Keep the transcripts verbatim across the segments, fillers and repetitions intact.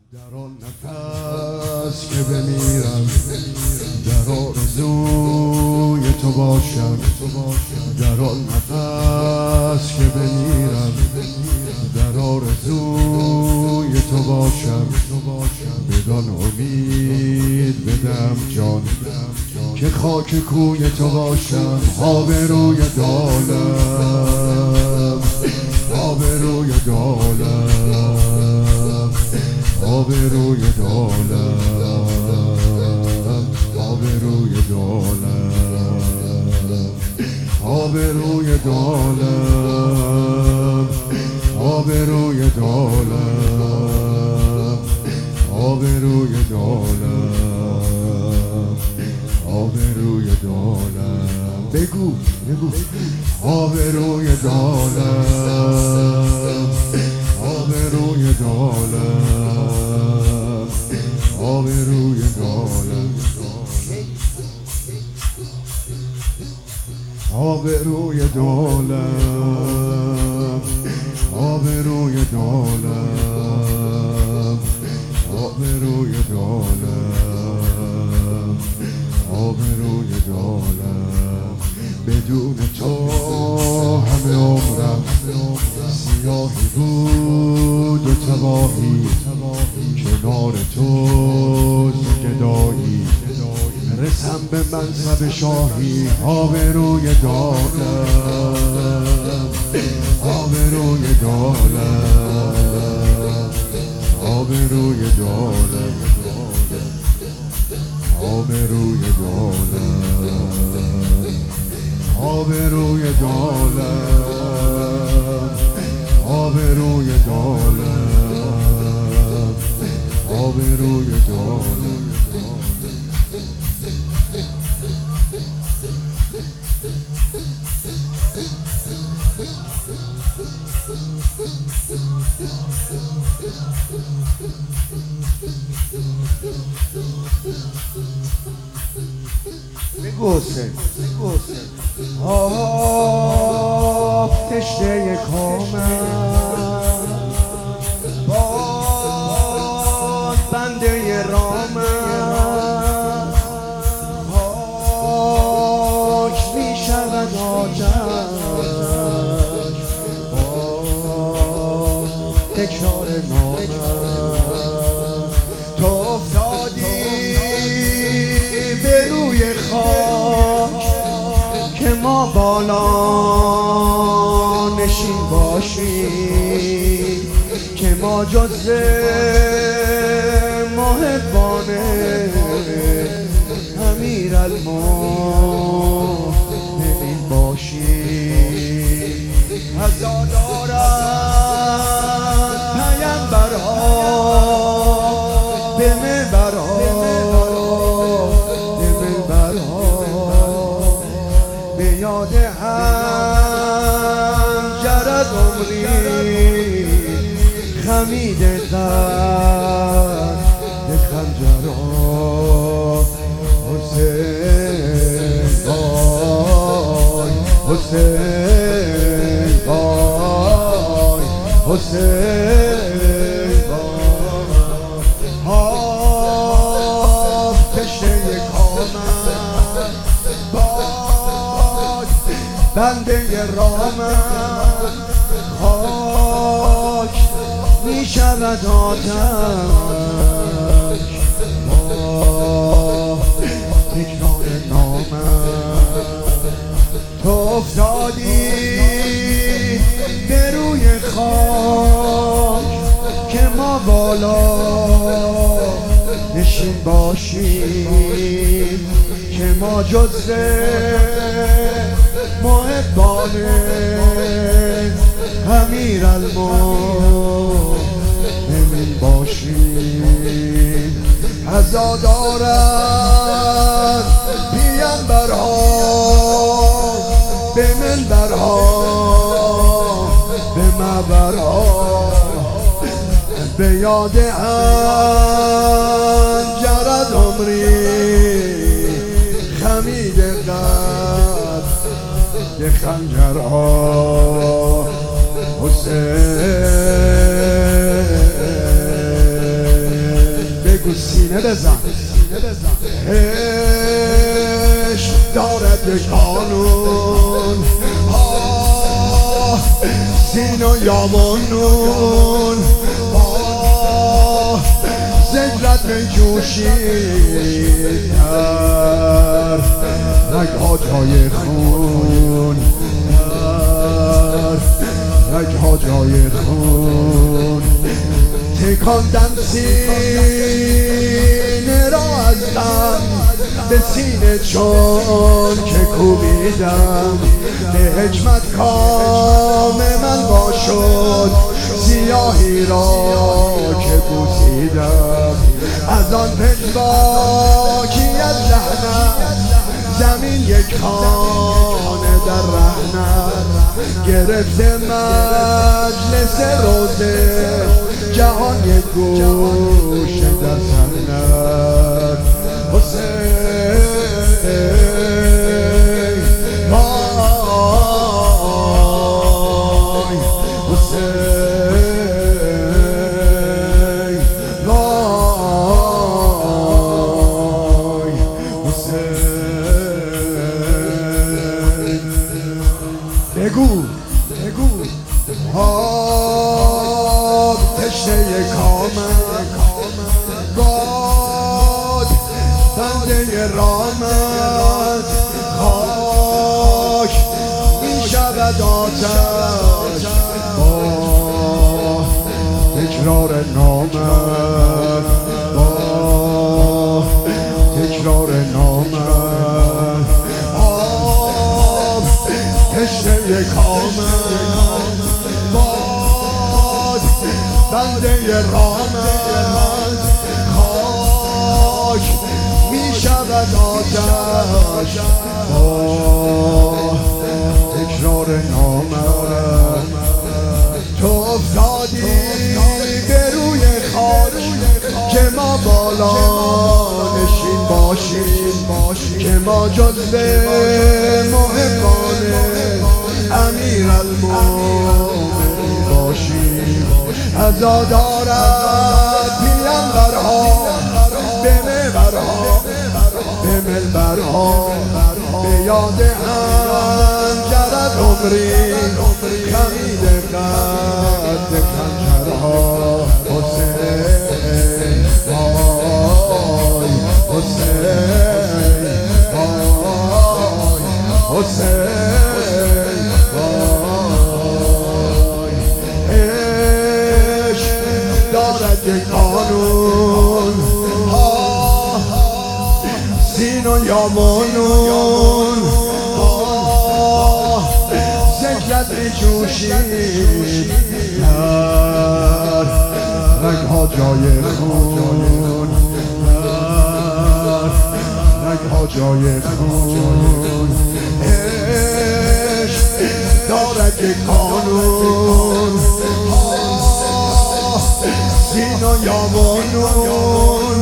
در آن نفس که بمیرم، در آرزوی تو باشم. در آن نفس که بمیرم، در آرزوی تو باشم. بدان امید بدم جان که خاک کوی تو باشم. آبروی دالم، آبروی دالم، آبروی دالم، آبروی دالم، آبروی دالم، آبروی دالم، آبروی دالم، آبروی دالم. بگو بگو آبروی دالم، آبروی دالم، آبروی دالم، آبروی دالم، آبروی دالم، آبروی دالم، آبروی دالم. بدون تو همه عمرم سیاهی بود و تباهی. کنار تو گدایی رسم به منصب شاهی. آبروی دالم، آبروی دالم، آبروی دالم، آبروی دالم، آبروی دالم، آبروی دالم، آبروی دالم. بگو حسین، بگو حسین. آب تشنه کامم، باد بنده رامم. پاک می شود آتش با تکرار نامم. تو افتادی به روی خاک که ما بالا نشین باشیم. که ما جز محبان امیرالمؤمنین باشیم. عزادارند پیمبرها به منبرها، به منبرها به یاد هم جرد عمری خمیده در به خنجرها. حسین بای، حسین بای، حسین بای. آب تشنه کامم، باد بنده رامم. خاک می شود آتش با تکرار نامم. تو افتادی به روی خاک که ما بالا نشین باشیم. که ما جز محبان امیرالمؤمنین باشیم. عزادارند پیمبرها به منبرها، به منبرها به یاد هم جرد عمری خمیده قد به خنجرها. حسین تو سینه بزن. عشق دارد یک قانون، سین و یامانون زجرت می جوشید در رگها جای خون، در رگها جای خون. تکاندم سینه را از غم به سینه چون که کوبیدم، به حکمت کام من باشد سیاهی را که بوسیدم. از آن پژواکی از لحنت زمین یک خانه در رهنت گرفته مجلس روزه، جهان یک گوشه در صحنت. حسین وای، حسین وای، حسین. بگو بگو آب تشنه کامم، باد بنده رامت، خاک می شود آتش با تکرار نامت، با تکرار نامت. آب تشنه کامم، باد بنده رامت، خاک می شود آتش با تکرار نامت. تو افتادی به روی خاک که ما بالا نشین باشیم، که ما جزو محبان امیرالمومنین باشیم. عزا دارد پیامبرها به منبرها، به منبرها به یاد هم جرد عمری خمید قد خنجرها. حسین وای، حسین وای، حسین وای. عشق دارد یک قانون، سین و یامانون زجرت می جوشید در رگها جای خون، رگها جای خون. عشق دارد یک قانون، سین و یامانون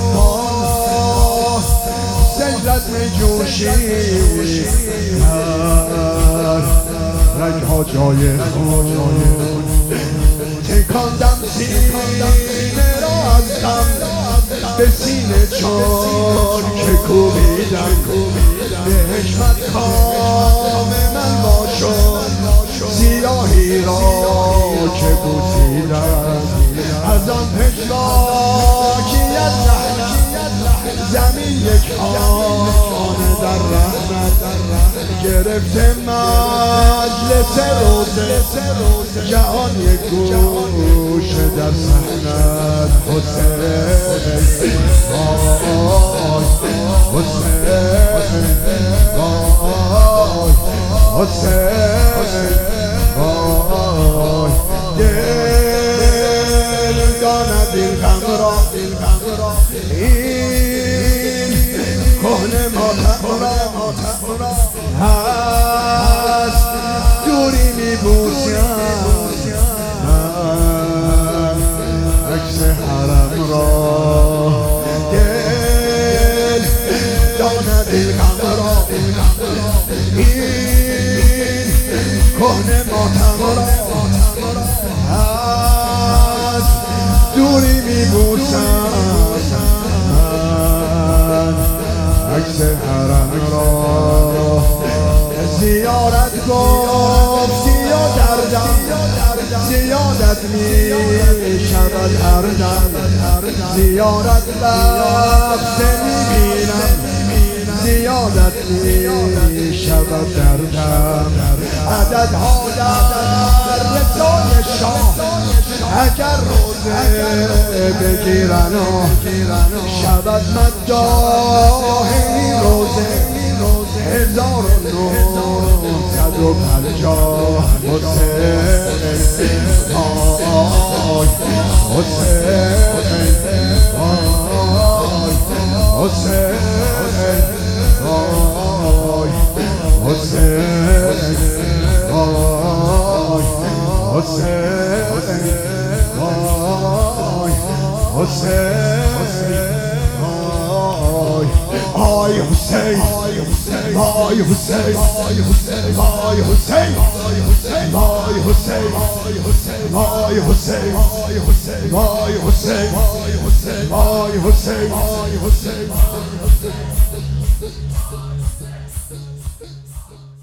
زجرت می جوشید در رگها جای خون. تکاندم سینه را از غم به سینه چون که کوبیدم، به حکمت کام من باشد سیاهی را که بوسیدم. از آن پژواکی از لحنت زمین یک خانه در رحمت گرفته مجلس روزه، جهان یک گوشه در صحنت. حسین وای، حسین وای، حسین وای. دل داند این غم را، این کهنه ماتم را هست دوری می بوسیم عکس حرم را. دل داند این غم را، این کهنه ماتم را هست دوری می بوسیم گفت سیا دردم زیادت می شود هر دم زیارت لفظ می بینم زیادت می شود دردم عددها در رسال شاه اگر روزه بگیرن و شود مداح این روزه هزار و نهصد و پنجاه حسین آی حسین آی حسین آی حسین آی حسین آی حسین آی حسین آی حسین آی حسین آی حسین آی حسین آی حسین آی حسین آی حسین آی حسین آی حسین